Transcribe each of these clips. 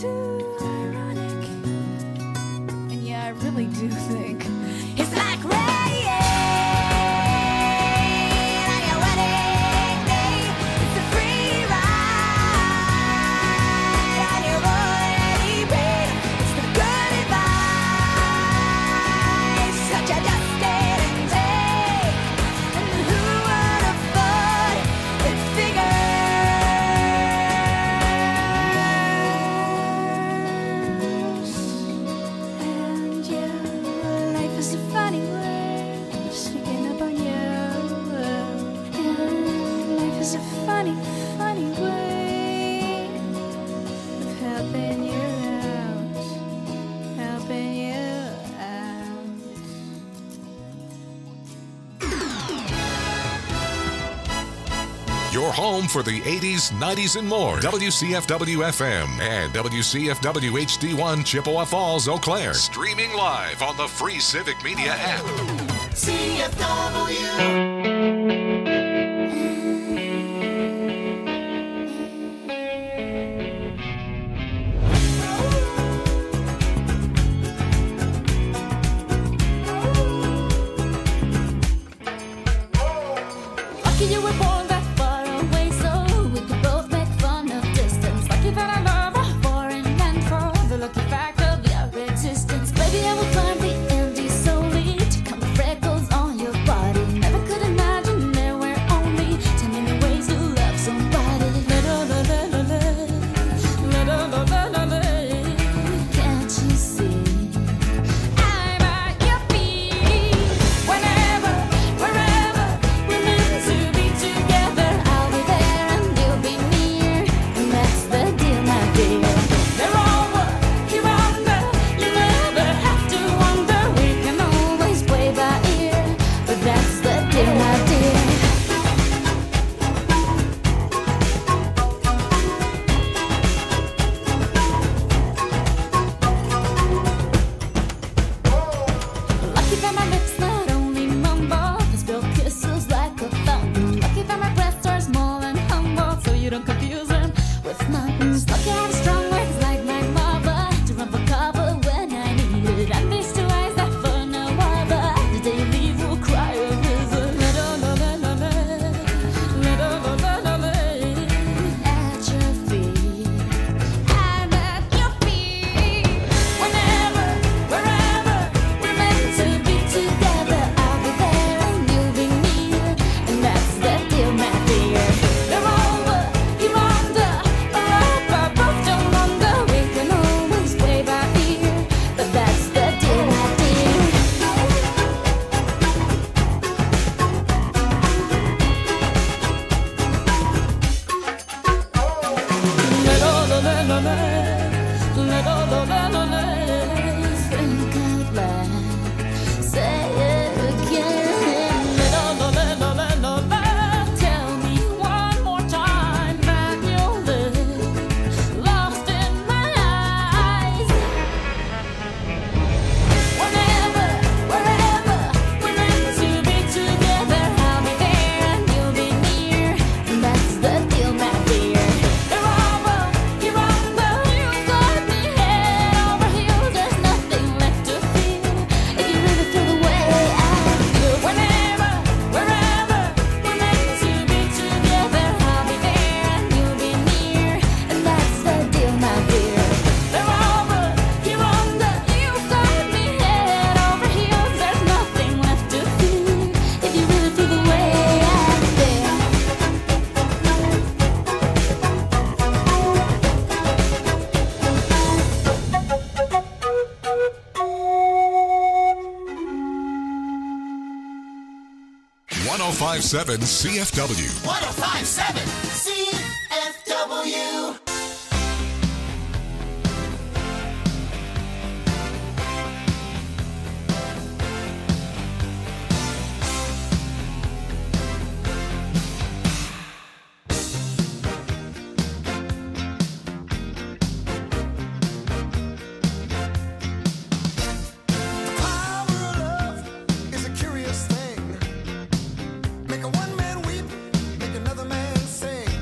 too ironic. And yeah, I really do think it's like rain on your wedding day. It's a free ride on your already paid. It's the good advice that you just didn't take. And who would have thought it figures? And yeah, life is a funny way of sneaking up on you. And life is a funny, funny way of helping you out. Helping you out. Your home for the 80s, 90s, and more. WCFW-FM and WCFW HD1 Chippewa Falls, Eau Claire. Streaming live on the free Civic Media app. Lucky you were born that far away, so we could both make fun of distance. Lucky that I love her for and for the lucky fact of your existence. Baby, I will climb the Andes solely to count the freckles on your body. Never could imagine there were only 10 million ways to love somebody. Can't you see? I'm at your feet. Whenever, wherever we're meant to be together, I'll be there and you'll be near. And that's the deal, my dear. They're all what you're under. You never have to wonder. We can always play by ear. But that's the deal, my dear. Lucky that my lips not only mumble, they spill kisses like a fountain. Lucky that my breasts are small and humble, so you don't confuse them with mountains. Lucky I have strong legs like my mother to run for cover when I need it. And these two eyes that for no other, the day you leave will cry a river. At your feet, I'm at your feet. Whenever, wherever we're meant to be together, I'll be there and you'll be near. And that's the deal, my dear. They're over, you're under, or up, I both don't wonder. We can always play by ear, but that's the deal, my dear. Think out loud, say it again. Tell me one more time that you'll live lost in my eyes. Whenever, wherever we're meant to be together, I'll be there and you'll be near. And that's the deal, my dear. They're over, you're under, you've got me head over heels. There's nothing left to feel if you really feel the way I feel. Whenever, wherever we're meant to be together, I'll be there and you'll be near. And that's the deal, my dear. They're over, you're under, you've got me head over heels. There's nothing left to feel if you really feel the way I feel. 1057 CFW. 1057 CFW. Is a curious thing. Make a one man weep, make another man sing.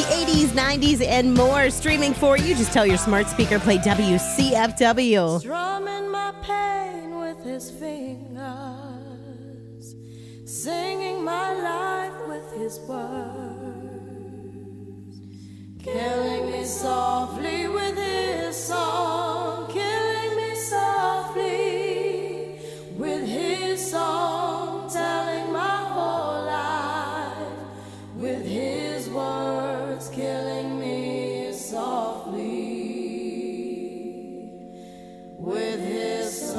The 80s, 90s, and more streaming for you. Just tell your smart speaker, play WCFW. Strumming my pain with his fingers, singing my life with his words, killing me softly with his song, killing me softly with his song, telling my whole life with his words, killing me softly with his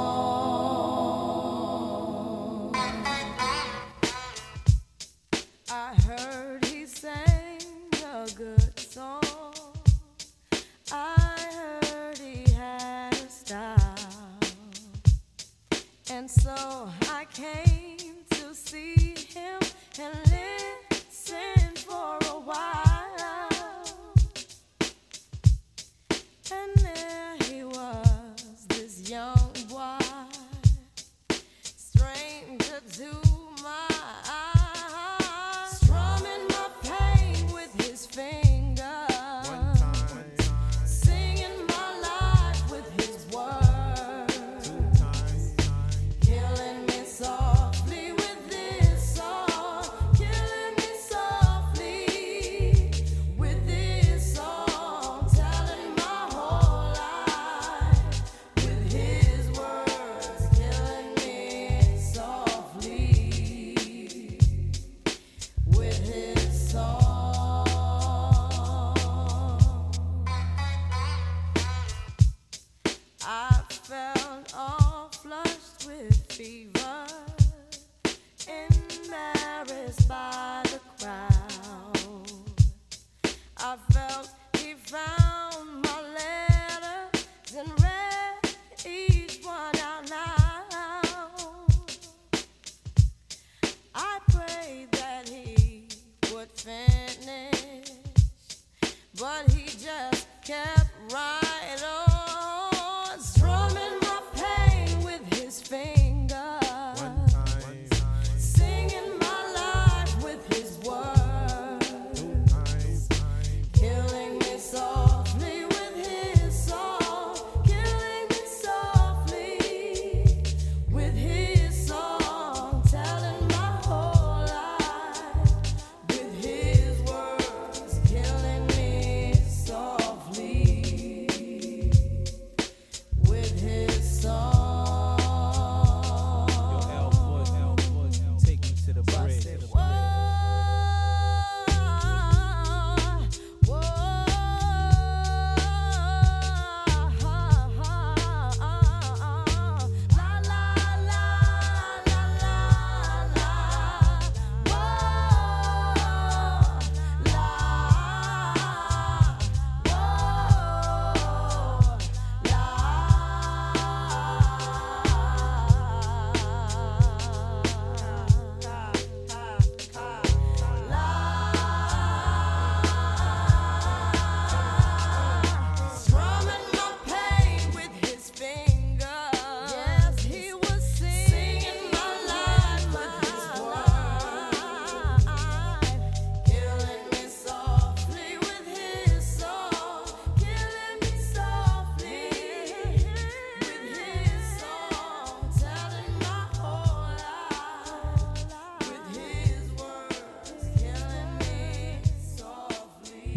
song. I heard he sang a good song. I heard he had a style. And so I came to see him and listen for a while. And there he was, this young boy, stranger to my eyes, strumming my pain with his fingers, singing my life with his words, killing me softly with this song, killing me softly with this song, telling my whole life with his words, killing me softly with his song. I felt all flushed with fever, embarrassed by the crowd. I felt he found my letters and read each one out loud. I prayed that he would finish, but he just kept right on, strumming my pain with his fingers, singing my life with his words, killing me softly with his song, killing me softly with his song, telling my whole life with his words, killing me softly with his song. Take me to the bridge. Strumming my pain with his fingers. Yes, he was singing my life with his words, killing me softly with his song, killing me softly with his song, telling my whole life with his words, killing me softly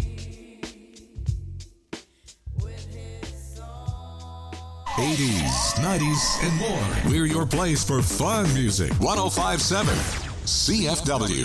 with his song. 80s, 90s, and more. We're your place for fun music. 1057 CFW.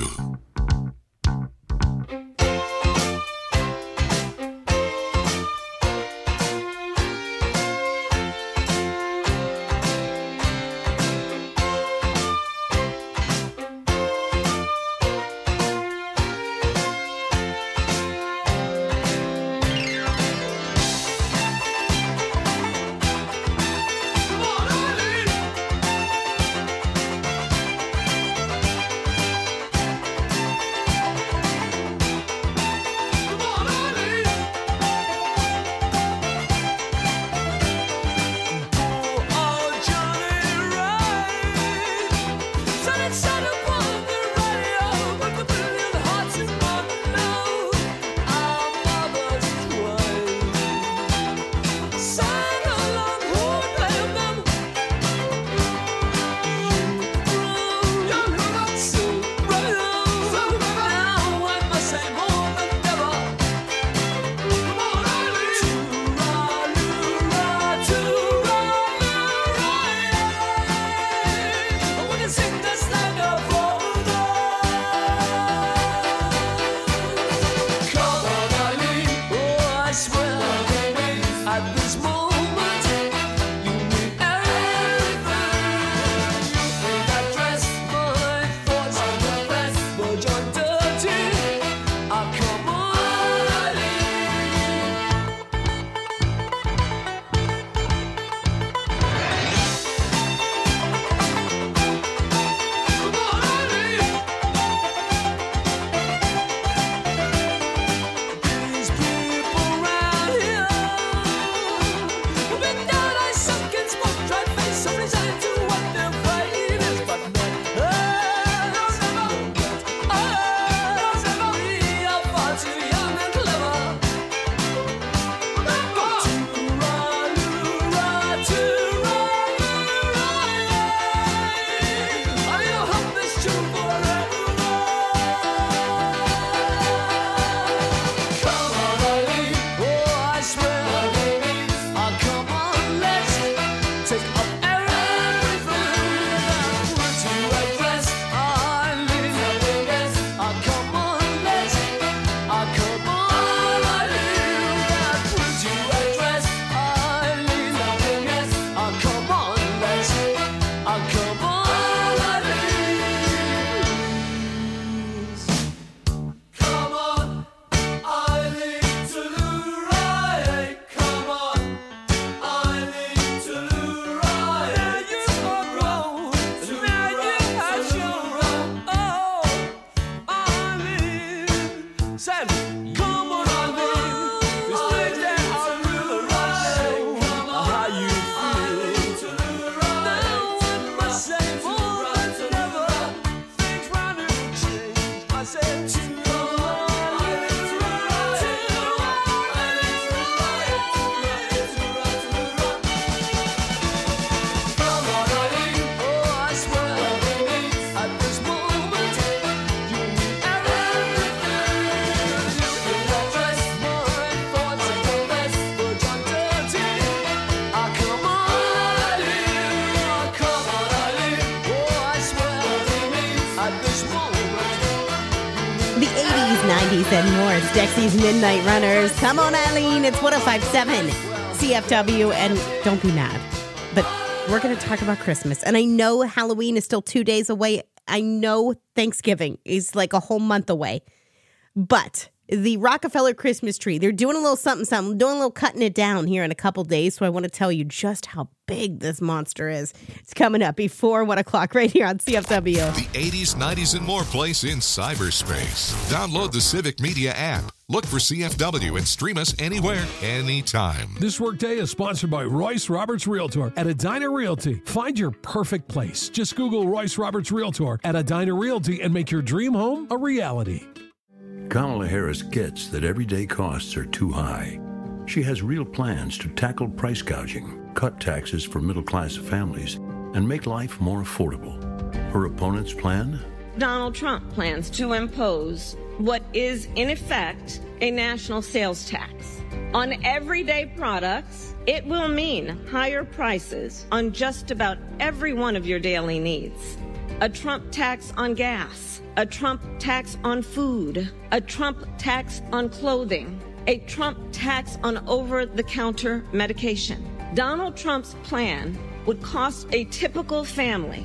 The 80s, 90s, and more. It's Dexy's Midnight Runners. Come on, Eileen. It's 105.7 CFW. And don't be mad, but we're going to talk about Christmas. And I know Halloween is still 2 days away. I know Thanksgiving is like a whole month away. But the Rockefeller Christmas tree, they're doing a little something, doing a little cutting it down here in a couple days. So I want to tell you just how big this monster is. It's coming up before 1 o'clock right here on CFW. The 80s, 90s, and more place in cyberspace. Download the Civic Media app. Look for CFW and stream us anywhere, anytime. This workday is sponsored by Royce Roberts Realtor at Edina Realty. Find your perfect place. Just Google Royce Roberts Realtor at Edina Realty and make your dream home a reality. Kamala Harris gets that everyday costs are too high. She has real plans to tackle price gouging, cut taxes for middle-class families, and make life more affordable. Her opponent's plan? Donald Trump plans to impose what is, in effect, a national sales tax. On everyday products, it will mean higher prices on just about every one of your daily needs. A Trump tax on gas, a Trump tax on food, a Trump tax on clothing, a Trump tax on over-the-counter medication. Donald Trump's plan would cost a typical family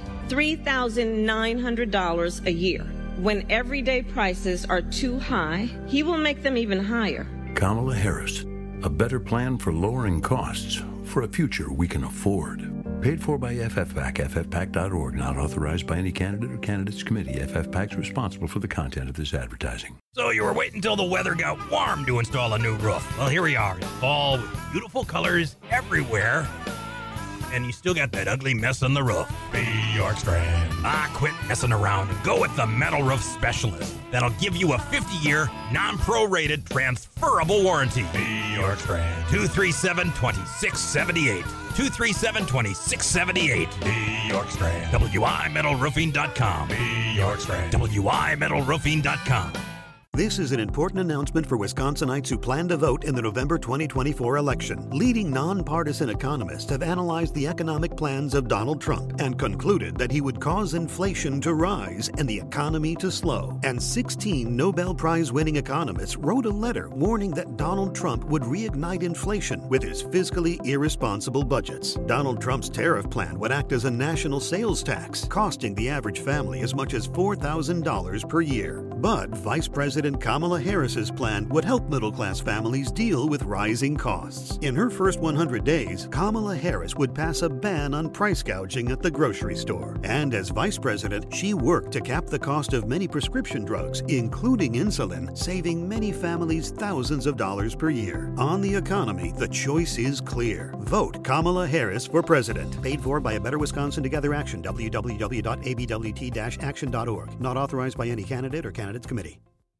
$3,900 a year. When everyday prices are too high, he will make them even higher. Kamala Harris, a better plan for lowering costs for a future we can afford. Paid for by FFPAC, ffpac.org, not authorized by any candidate or candidates committee. FFPAC's responsible for the content of this advertising. So you were waiting until the weather got warm to install a new roof. Well, here we are in fall with beautiful colors everywhere. And you still got that ugly mess on the roof. Hey, York Strand. Quit messing around and go with the Metal Roof Specialist. That'll give you a 50-year, non-prorated, transferable warranty. Hey, York Strand. 237-2678. 237-2678. Hey, York Strand. WIMetalRoofing.com. Hey, York Strand. WIMetalRoofing.com. This is an important announcement for Wisconsinites who plan to vote in the November 2024 election. Leading nonpartisan economists have analyzed the economic plans of Donald Trump and concluded that he would cause inflation to rise and the economy to slow. And 16 Nobel Prize-winning economists wrote a letter warning that Donald Trump would reignite inflation with his fiscally irresponsible budgets. Donald Trump's tariff plan would act as a national sales tax, costing the average family as much as $4,000 per year. But Vice President Kamala Harris's plan would help middle-class families deal with rising costs. In her first 100 days, Kamala Harris would pass a ban on price gouging at the grocery store. And as vice president, she worked to cap the cost of many prescription drugs, including insulin, saving many families thousands of dollars per year. On the economy, the choice is clear. Vote Kamala Harris for president. Paid for by A Better Wisconsin Together Action, www.abwt-action.org. Not authorized by any candidate or candidates committee.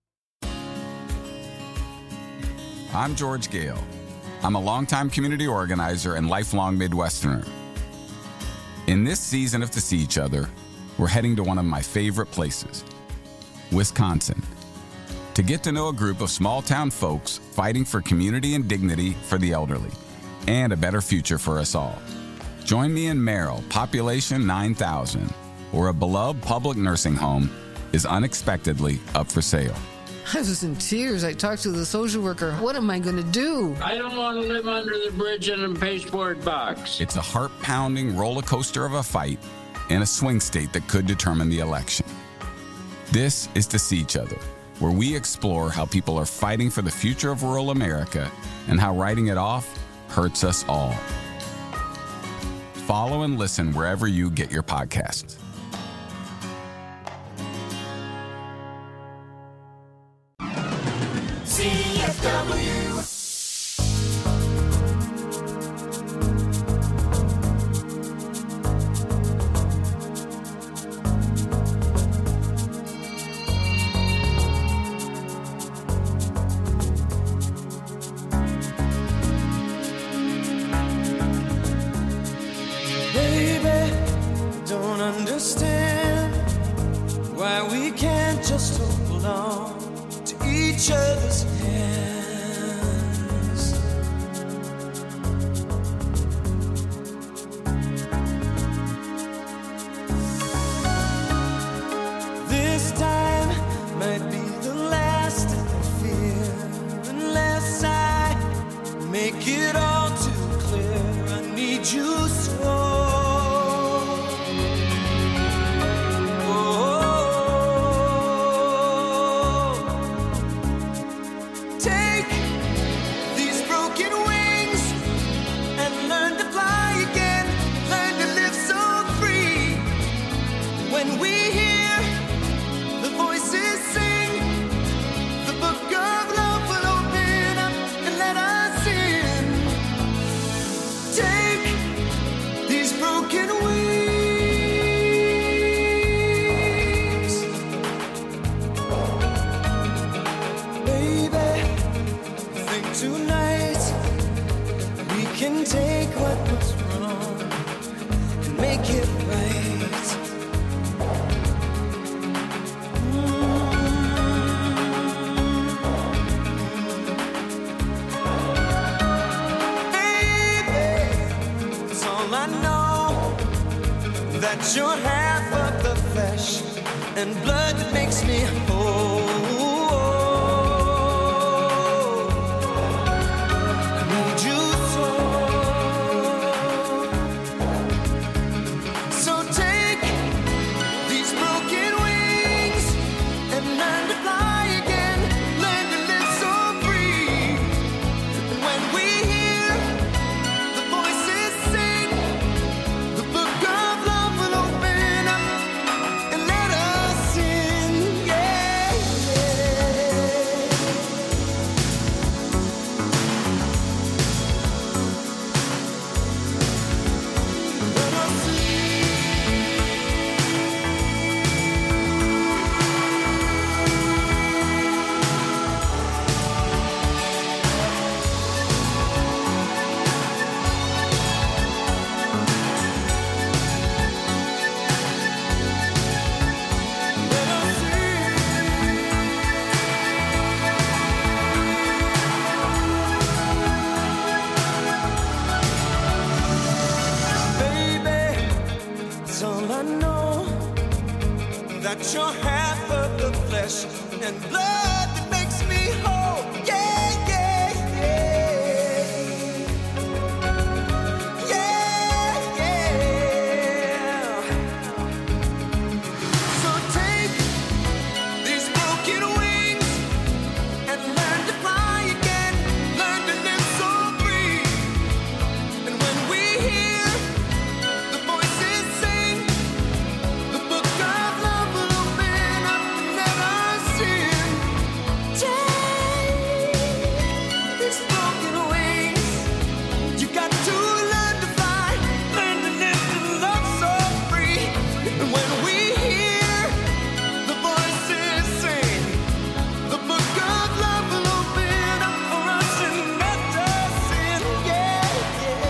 I'm George Gale. I'm a longtime community organizer and lifelong Midwesterner. In this season of To See Each Other, we're heading to one of my favorite places, Wisconsin, to get to know a group of small-town folks fighting for community and dignity for the elderly and a better future for us all. Join me in Merrill, population 9,000, where a beloved public nursing home is unexpectedly up for sale. I was in tears. I talked to the social worker. What am I going to do? I don't want to live under the bridge in a pasteboard box. It's a heart-pounding roller coaster of a fight in a swing state that could determine the election. This is To See Each Other, where we explore how people are fighting for the future of rural America and how writing it off hurts us all. Follow and listen wherever you get your podcasts. Baby, don't understand why we can't just hold on to each other's hands. make it all too clear. I need you so. Take these broken wings and learn to fly again. Learn to live so free. When we hear the voices sing, the book of love will open up and let us in. Take these broken wings, baby. Think tonight we can take what was wrong and make it right. That you're half of the flesh and blood that makes me whole. I need you so. So take these broken wings and learn to fly again. Learn to live so free. And when we hear the voices sing, the book of love will open up and let us in. Yeah, let us in. Baby, it's all I know, that you're half of the flesh and blood that makes me whole. Yeah, yeah, yeah. Yeah, yeah. So take these broken wings and learn to fly again. Learn to live so free. And when we hear the voices sing, the book of love will open up and let us in. Take these broken wings. You got to learn to fly, learn to live and love so free. And when we hear the voices sing, the book of love will open up for us and let us in. Yeah, yeah.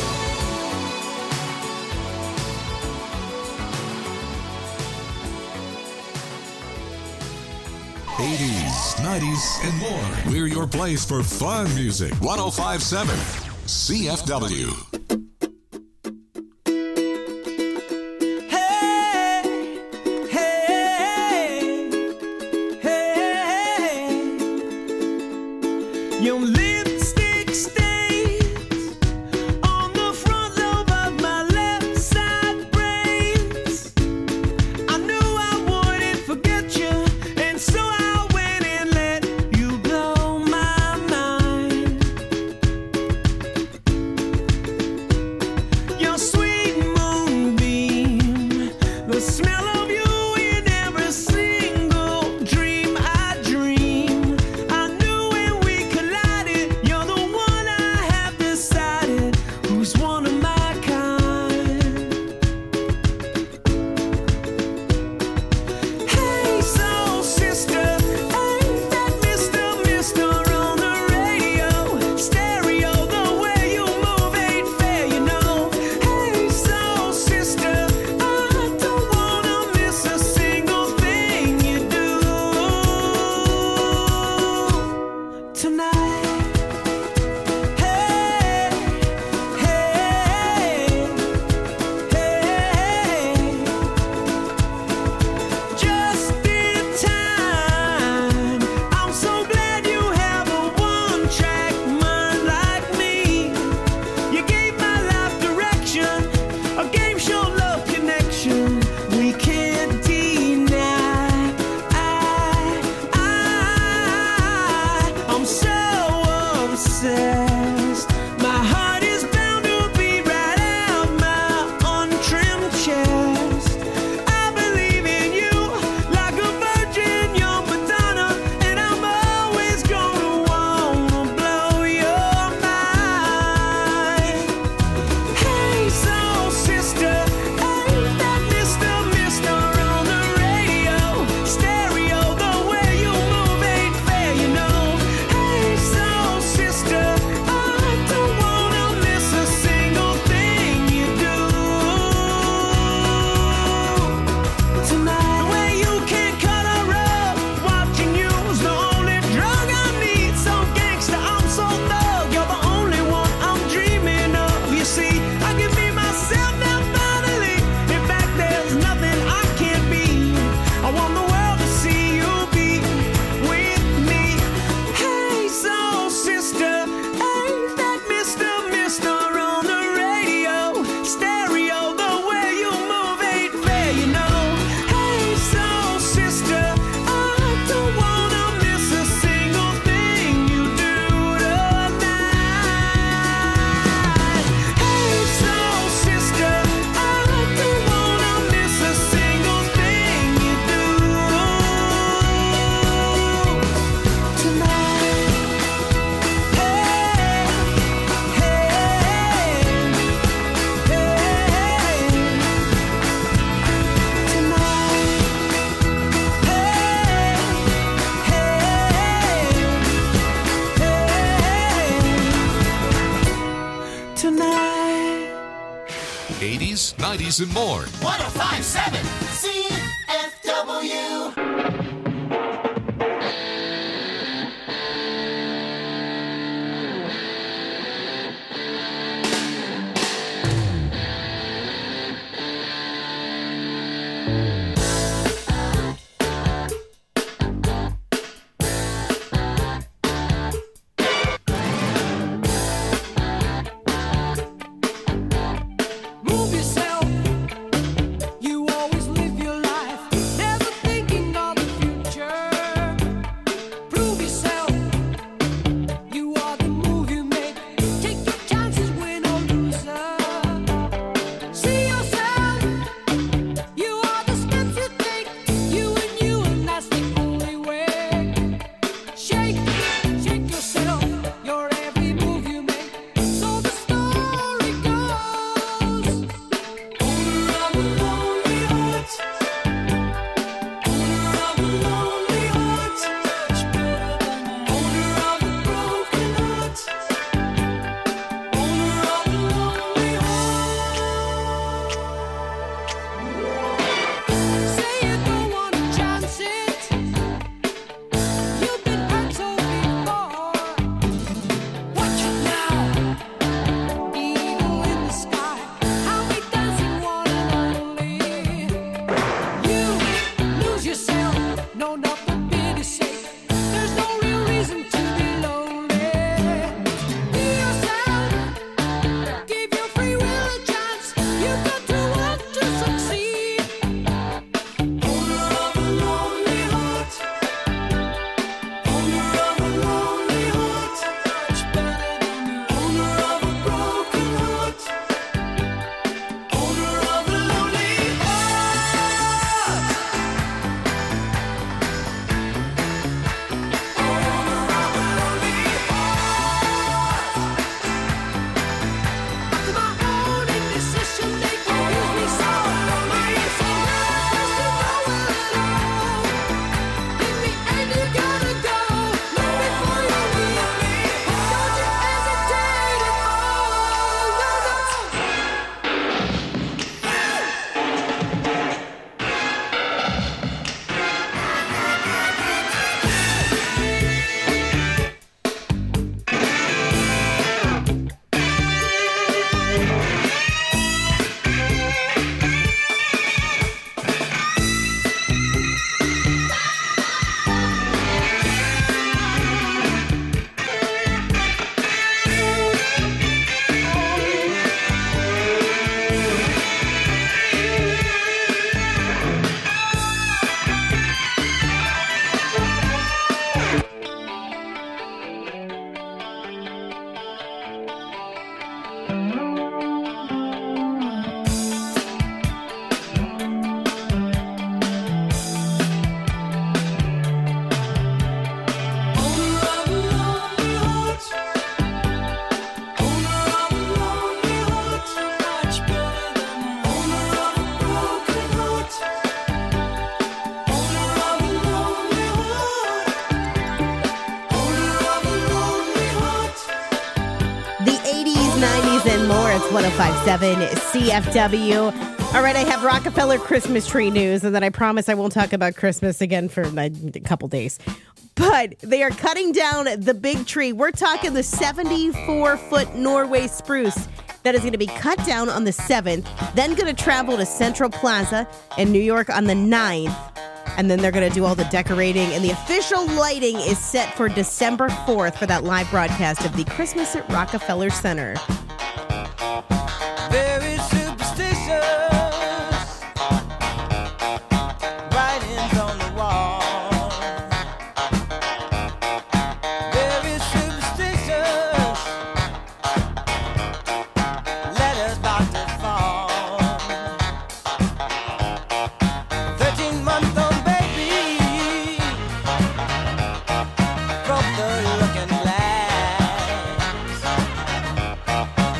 80s, 90s, and more. We're your place for fun music. 1057 CFW. Hey, hey, hey. Your lipstick stains on the front lobe of my left side brains. I knew I wouldn't forget you, and so I went and let you blow my mind. 90s, and more. 1057 CFW. Move yourself. You always live your life, never thinking of the future. Prove yourself. You are the move you make. Take your chances, win or loser. See yourself. You are the steps you take. You, and that's the only way. Shake yourself. Your every move you make. So the story goes. Owner of a lonely heart. Owner of a lonely heart. Owner of a broken heart. Owner of a lonely heart. Say you don't want to chance it. You've been hurt so before. Watch it now. Eagle in the sky. How we dancing one and only. You lose yourself. No, nothing pity sake. There's no real reason to be lonely. Be yourself. Give your free will a chance. You've got to want to succeed. Owner of a lonely heart. Owner of a lonely heart. Owner of a broken heart. Owner of a lonely heart. After my own indecision, they confuse me so. My answer was to nowhere at all. In the end, you gotta go. Look before you leave. Don't you hesitate at all. No, no. Owner of a lonely heart. Owner of a lonely heart. Much better than owner of a broken heart. Owner of a lonely heart. Owner of a lonely heart. The 80s, 90s, and more. It's 1057 CFW. All right, I have Rockefeller Christmas tree news, and then I promise I won't talk about Christmas again for a couple days. But they are cutting down the big tree. We're talking the 74-foot Norway spruce that is going to be cut down on the 7th, then going to travel to Central Plaza in New York on the 9th. And then they're going to do all the decorating, and the official lighting is set for December 4th for that live broadcast of the Christmas at Rockefeller Center. Very superstitious. Writings on the wall. Very superstitious. Letters about to fall. 13-month-old baby broke the looking glass.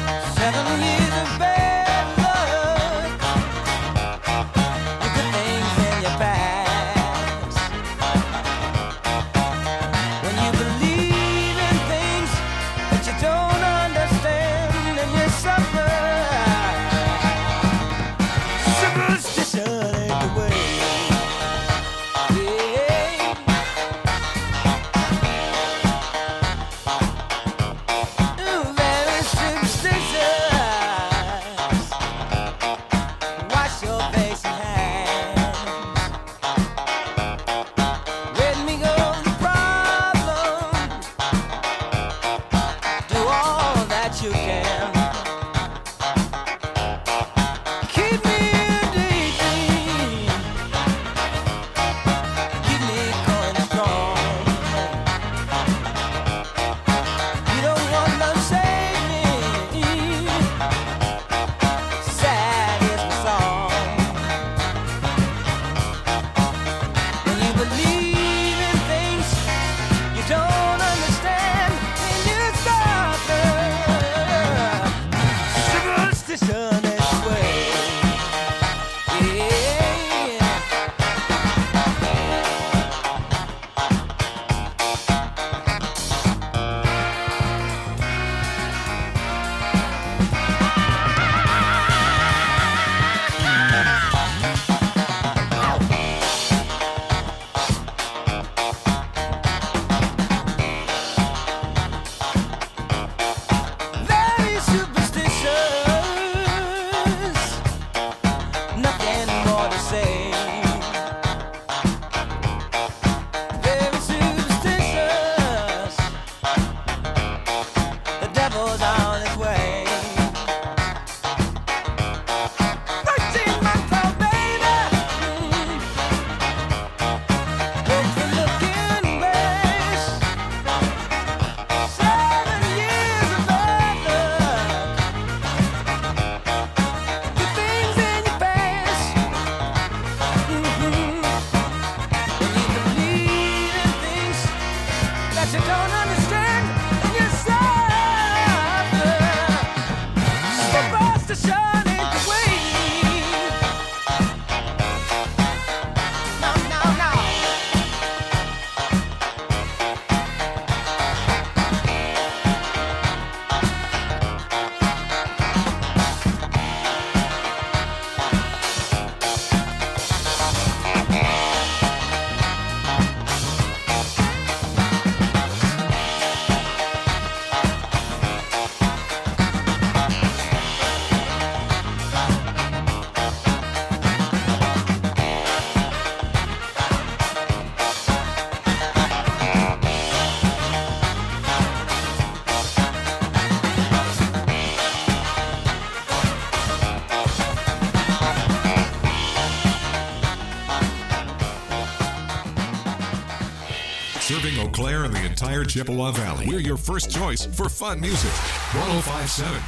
Serving Eau Claire and the entire Chippewa Valley. We're your first choice for fun music. 1057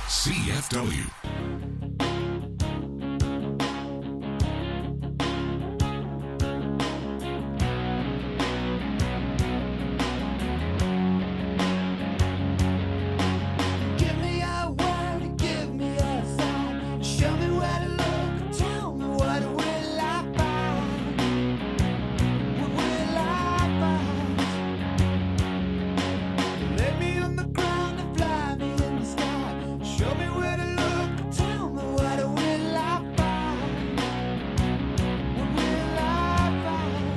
CFW. Give me a word, give me a sign. Show me where to look, tell me what will I find? What will I find? Lay me on the ground and fly me in the sky. Show me where to look, tell me what will I find? What will I find?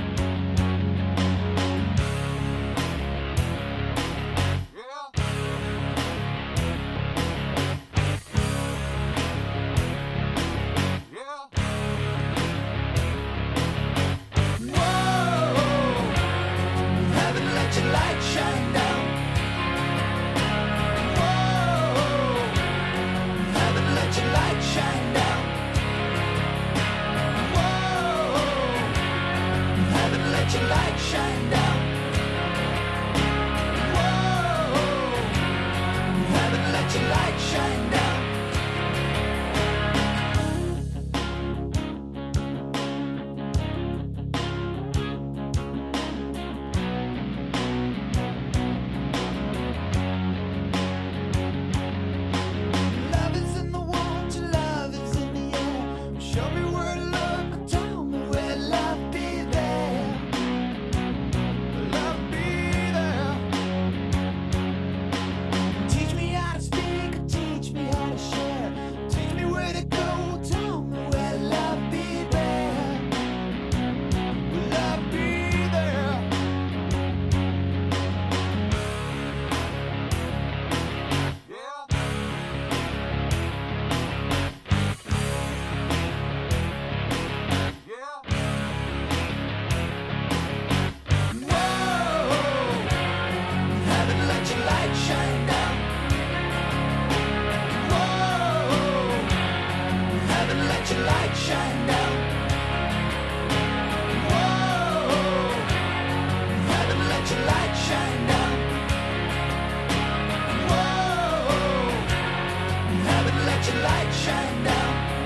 Haven't let your light shine down. Whoa, haven't let your light shine down. Whoa, haven't let your light shine down. Whoa, haven't let your light shine down. Love is in the water, love is in the air. Show me where to look, tell me where love be there. Love be there. Teach me how to speak, teach me how to share. Teach me where to go, tell me where love be there. Will love be there? Haven't let your light shine down. Whoa, haven't let your light shine down. Whoa, haven't let your light shine down. Whoa, haven't let your light shine down.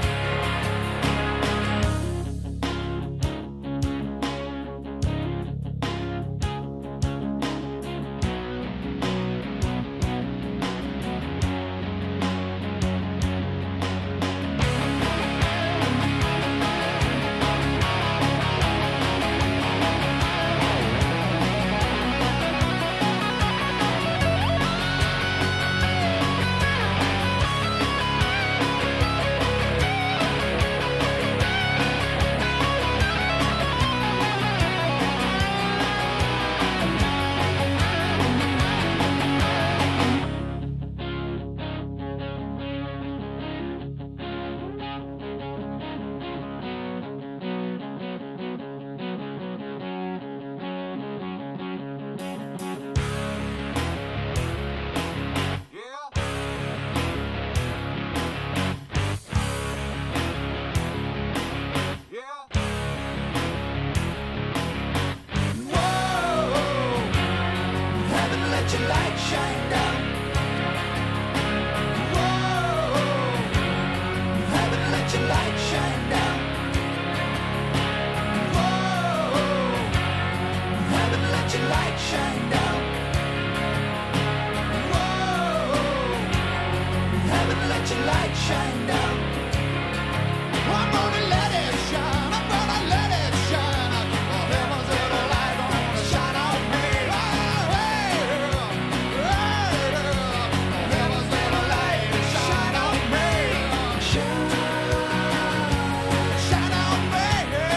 Haven't let your light shine down. Whoa, haven't let your light shine down. Whoa, haven't let your light shine down. Whoa, haven't let your light shine down. I'm gonna let it shine. I'm gonna let it shine. Oh, heaven's little light gonna shine on me. Oh, hey, heaven's little light shine on me. Shine on me.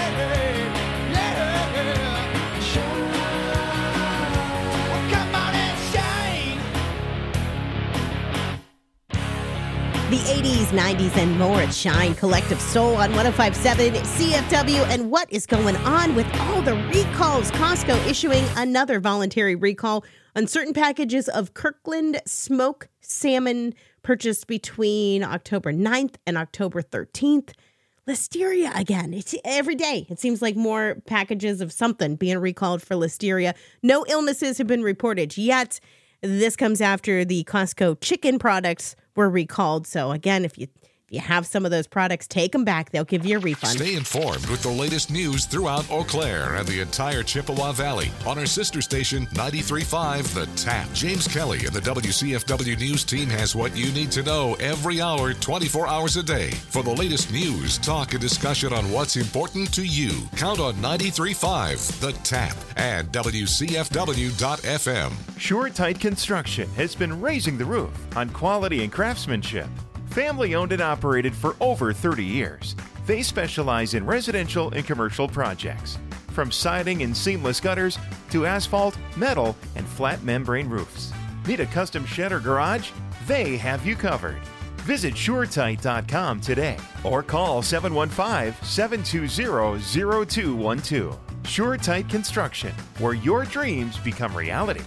Yeah. Shine. Oh, come on and shine. The 80s, 90s, and more at Shine Collective Soul on 105.7 CFW. And what is going on with all the recalls? Costco issuing another voluntary recall on certain packages of Kirkland smoked salmon purchased between October 9th and October 13th. Listeria again. It's every day. It seems like more packages of something being recalled for listeria. No illnesses have been reported yet. This comes after the Costco chicken products were recalled. So again, if you have some of those products, take them back. They'll give you a refund. Stay informed with the latest news throughout Eau Claire and the entire Chippewa Valley on our sister station 93.5 The Tap. James Kelly and the WCFW News team has what you need to know every hour, 24 hours a day. For the latest news, talk, and discussion on what's important to you, count on 93.5 The Tap and WCFW.FM. SureTight Construction has been raising the roof on quality and craftsmanship. Family owned and operated for over 30 years. They specialize in residential and commercial projects, from siding and seamless gutters to asphalt, metal, and flat membrane roofs. Need a custom shed or garage? They have you covered. Visit SureTight.com today or call 715-720-0212. SureTight Construction, where your dreams become reality.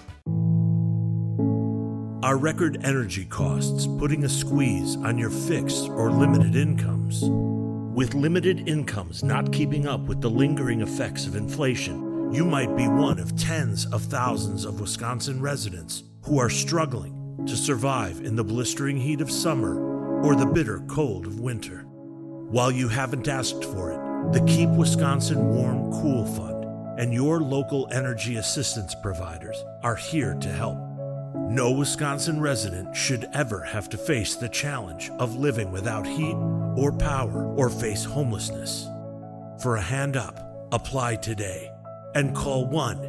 Are record energy costs putting a squeeze on your fixed or limited incomes? With limited incomes not keeping up with the lingering effects of inflation, you might be one of tens of thousands of Wisconsin residents who are struggling to survive in the blistering heat of summer or the bitter cold of winter. While you haven't asked for it, the Keep Wisconsin Warm Cool Fund and your local energy assistance providers are here to help. No Wisconsin resident should ever have to face the challenge of living without heat or power or face homelessness. For a hand up, apply today and call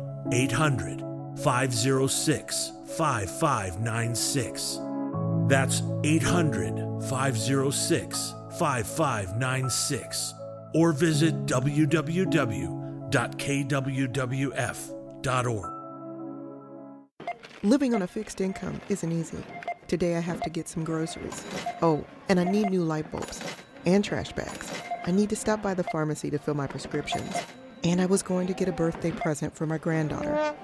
1-800-506-5596. That's 800-506-5596. Or visit www.kwwf.org. Living on a fixed income isn't easy. Today I have to get some groceries. Oh, and I need new light bulbs and trash bags. I need to stop by the pharmacy to fill my prescriptions. And I was going to get a birthday present for my granddaughter.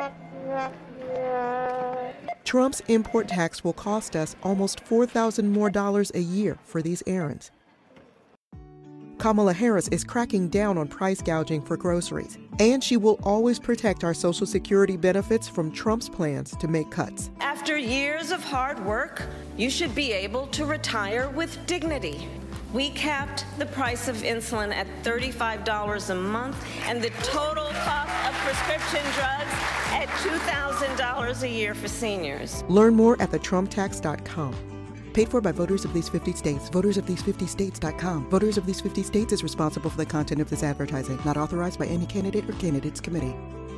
Trump's import tax will cost us almost $4,000 more a year for these errands. Kamala Harris is cracking down on price gouging for groceries, and she will always protect our Social Security benefits from Trump's plans to make cuts. After years of hard work, you should be able to retire with dignity. We capped the price of insulin at $35 a month and the total cost of prescription drugs at $2,000 a year for seniors. Learn more at thetrumptax.com. Paid for by voters of these 50 states. VotersOfThese50States.com. Voters of these 50 states is responsible for the content of this advertising. Not authorized by any candidate or candidates committee.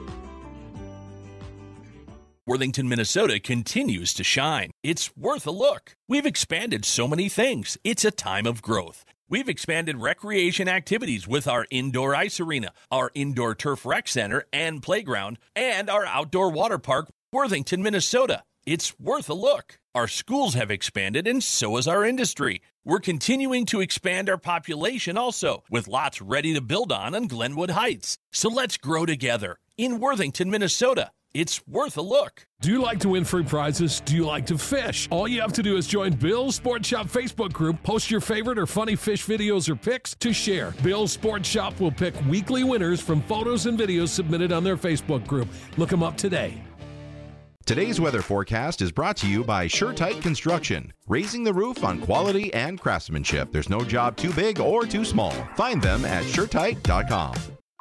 Worthington, Minnesota continues to shine. It's worth a look. We've expanded so many things. It's a time of growth. We've expanded recreation activities with our indoor ice arena, our indoor turf rec center and playground, and our outdoor water park, Worthington, Minnesota. It's worth a look. Our schools have expanded, and so has our industry. We're continuing to expand our population also, with lots ready to build on Glenwood Heights. So let's grow together in Worthington, Minnesota. It's worth a look. Do you like to win free prizes? Do you like to fish? All you have to do is join Bill's Sport Shop Facebook group, post your favorite or funny fish videos or pics to share. Bill's Sport Shop will pick weekly winners from photos and videos submitted on their Facebook group. Look them up today. Today's weather forecast is brought to you by SureTight Construction, raising the roof on quality and craftsmanship. There's no job too big or too small. Find them at SureTight.com.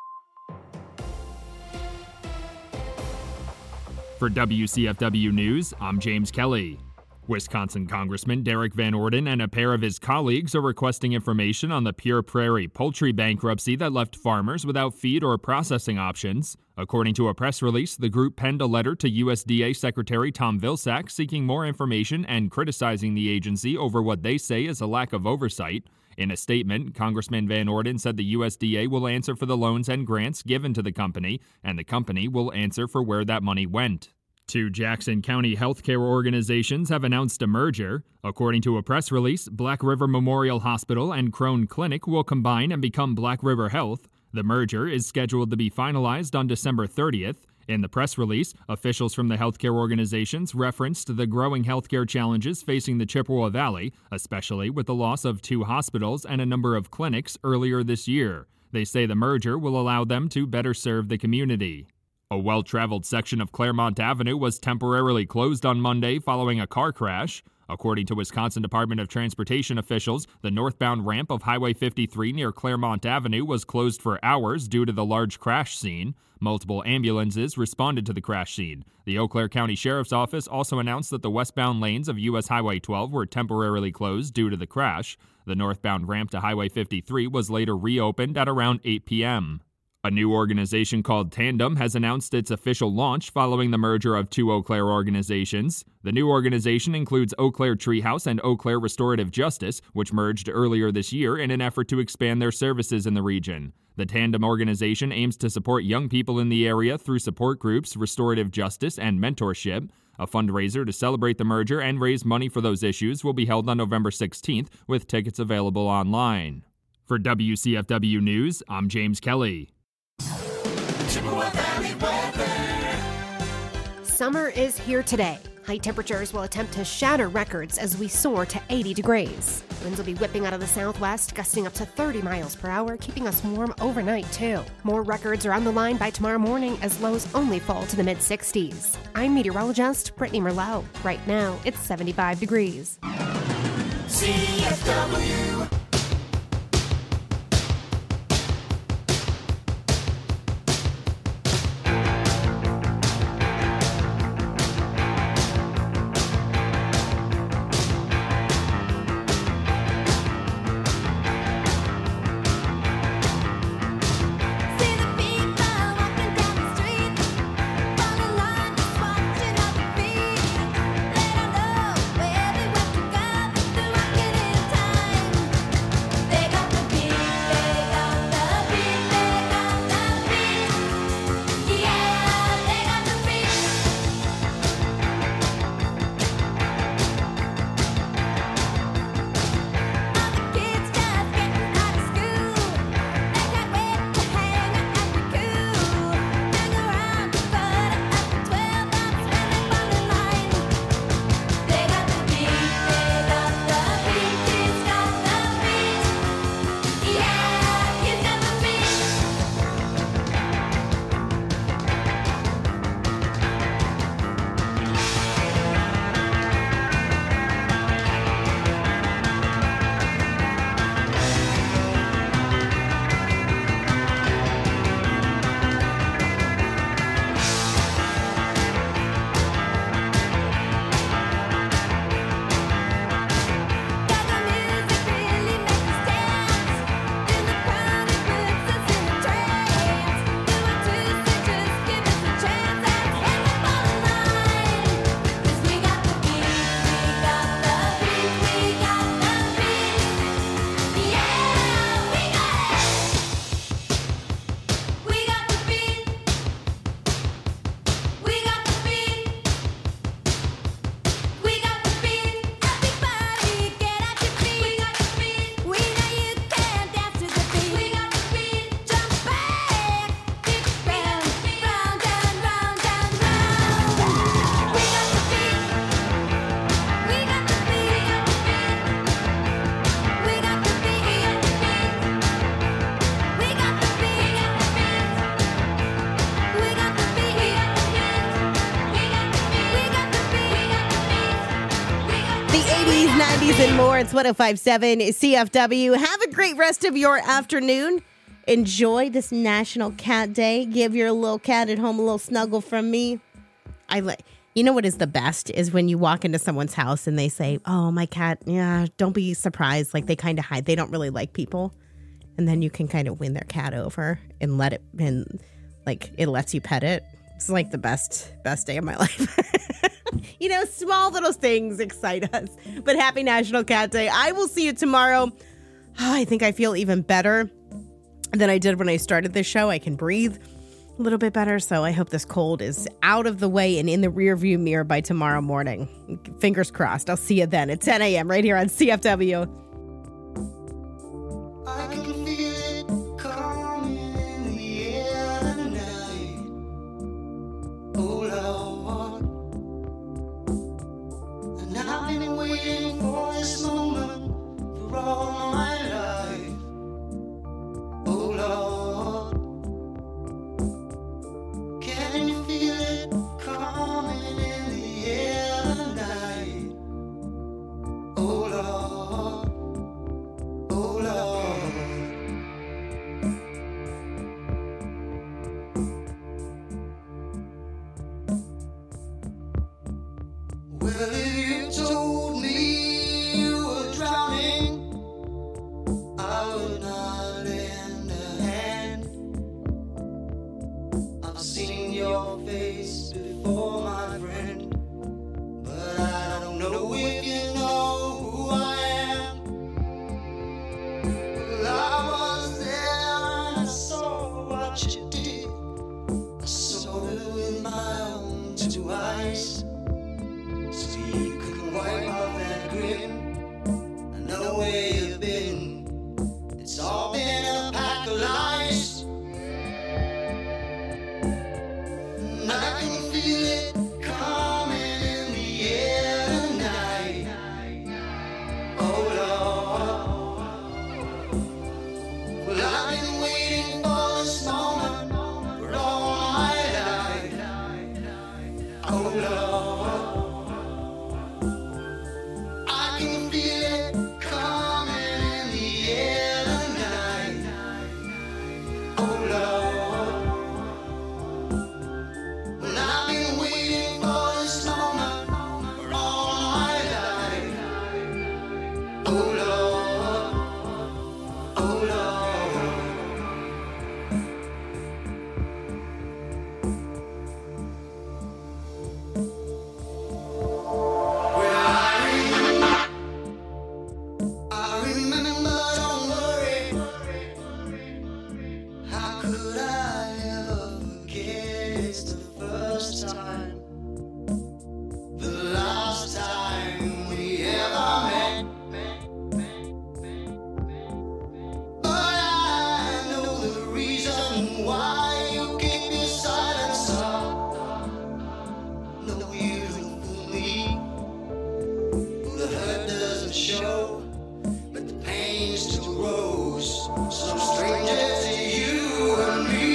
For WCFW News, I'm James Kelly. Wisconsin Congressman Derek Van Orden and a pair of his colleagues are requesting information on the Pure Prairie poultry bankruptcy that left farmers without feed or processing options. According to a press release, the group penned a letter to USDA Secretary Tom Vilsack seeking more information and criticizing the agency over what they say is a lack of oversight. In a statement, Congressman Van Orden said the USDA will answer for the loans and grants given to the company, and the company will answer for where that money went. Two Jackson County healthcare organizations have announced a merger. According to a press release, Black River Memorial Hospital and Crone Clinic will combine and become Black River Health. The merger is scheduled to be finalized on December 30th. In the press release, officials from the healthcare organizations referenced the growing healthcare challenges facing the Chippewa Valley, especially with the loss of 2 hospitals and a number of clinics earlier this year. They say the merger will allow them to better serve the community. A well-traveled section of Claremont Avenue was temporarily closed on Monday following a car crash. According to Wisconsin Department of Transportation officials, the northbound ramp of Highway 53 near Claremont Avenue was closed for hours due to the large crash scene. Multiple ambulances responded to the crash scene. The Eau Claire County Sheriff's Office also announced that the westbound lanes of U.S. Highway 12 were temporarily closed due to the crash. The northbound ramp to Highway 53 was later reopened at around 8 p.m. A new organization called Tandem has announced its official launch following the merger of 2 Eau Claire organizations. The new organization includes Eau Claire Treehouse and Eau Claire Restorative Justice, which merged earlier this year in an effort to expand their services in the region. The Tandem organization aims to support young people in the area through support groups, restorative justice, and mentorship. A fundraiser to celebrate the merger and raise money for those issues will be held on November 16th, with tickets available online. For WCFW News, I'm James Kelly. Chippewa Valley weather. Summer is here today. High temperatures will attempt to shatter records as we soar to 80 degrees. Winds will be whipping out of the southwest, gusting up to 30 miles per hour, keeping us warm overnight, too. More records are on the line by tomorrow morning as lows only fall to the mid-60s. I'm meteorologist Brittany Merlot. Right now, it's 75 degrees. CFW. And more. It's 105.7 CFW. Have a great rest of your afternoon. Enjoy this National Cat Day. Give your little cat at home a little snuggle from me. You know what is the best is when you walk into someone's house and they say, "Oh, my cat." Yeah, don't be surprised. Like they kind of hide. They don't really like people, and then you can kind of win their cat over and let it. And like it lets you pet it. It's like the best day of my life. You know, small little things excite us. But happy National Cat Day. I will see you tomorrow. I think I feel even better than I did when I started this show. I can breathe a little bit better. So I hope this cold is out of the way and in the rearview mirror by tomorrow morning. Fingers crossed. I'll see you then at 10 a.m. right here on CFW. I can feel it coming in the air tonight. your face before, my friend. But I don't know if you know who I am. Well, I was there and I saw what you did. I saw it with my own two eyes. So you could wipe off that grin. I know where you've been. It's all been a pack of lies. And I can feel it coming in the air tonight. Oh Lord. Well, I've been waiting for this moment for all my life. Oh Lord. I can feel it coming in the air tonight. Oh Lord. Well, I've been waiting for this moment for all my life. Oh Lord. Oh Lord. Well, I remember, don't worry. How could I ever forget? It's the first time, the last time we ever met. But I know the reason why you keep your silence up. No, you don't fool me. The hurt doesn't show, but the pain still grows. Some stranger to you and me.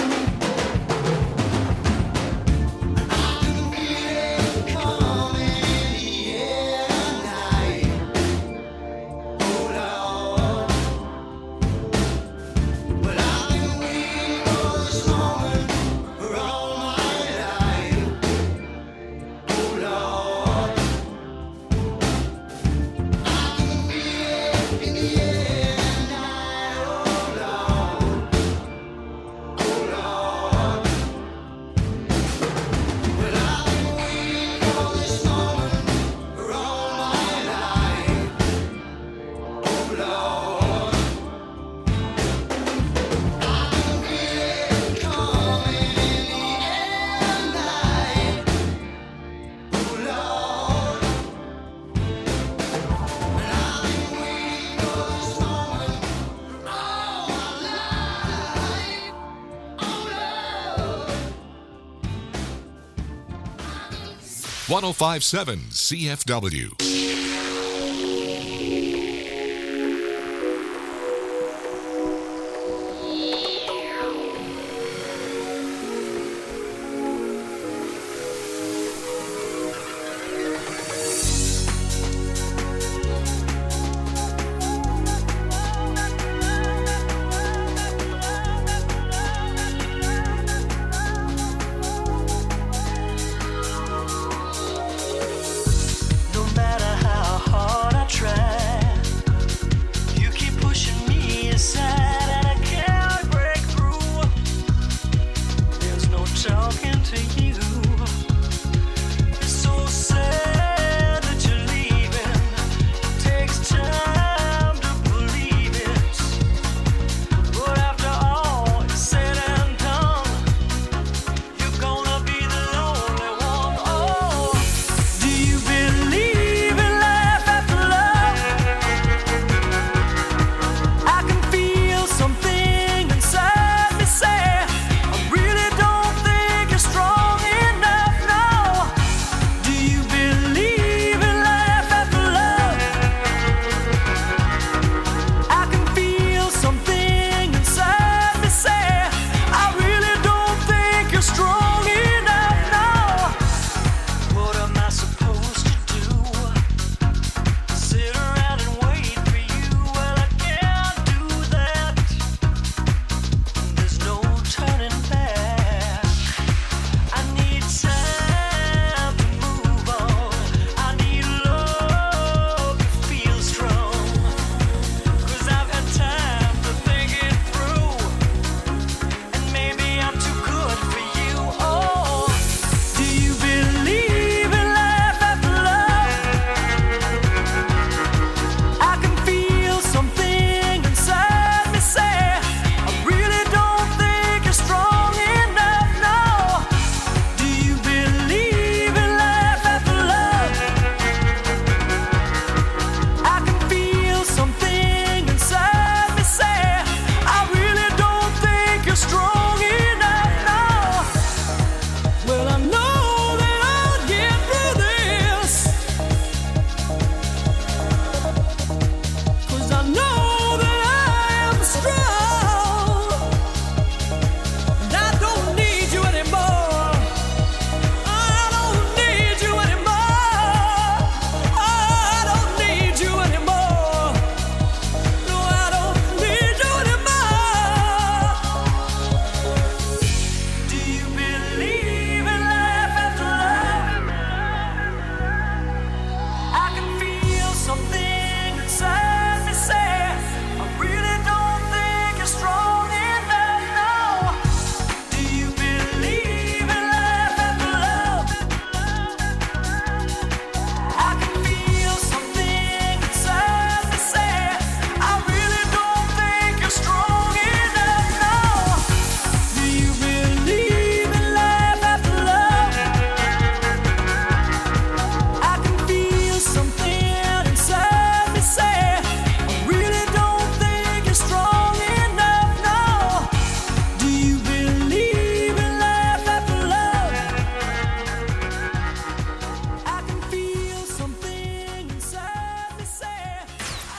I can feel it coming in the air tonight. Oh Lord. Well, I've been waiting for this moment for all my life. Oh Lord. I can feel it in the air tonight. Oh Lord. Oh Lord. Well, I've been waiting for this moment for all my life. Oh Lord. I can feel it coming in the air tonight. Oh Lord. And I've been waiting for this moment for all my life. Oh Lord. 1057 CFW. No matter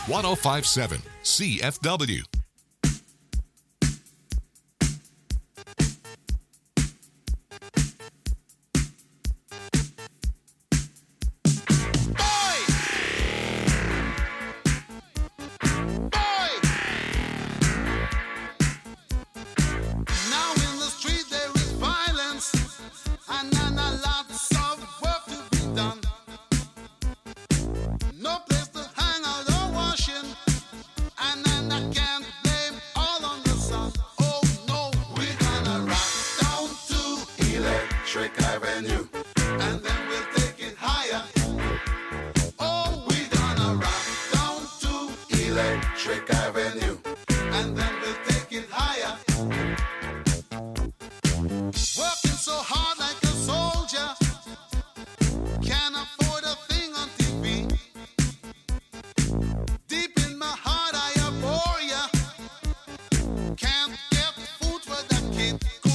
1057 CFW. Now in the street there is violence, and lots of work to be done. No place to hang out or washing, and I can't blame all on the sun. Oh no, we're gonna rock down to Electric Avenue, and then we'll take it higher. Oh, we're gonna rock down to Electric Avenue, and then we'll take it higher. Working so hard like a soldier, can't afford a thing on TV. Deep in my heart I abhor ya, can't get food for that kid.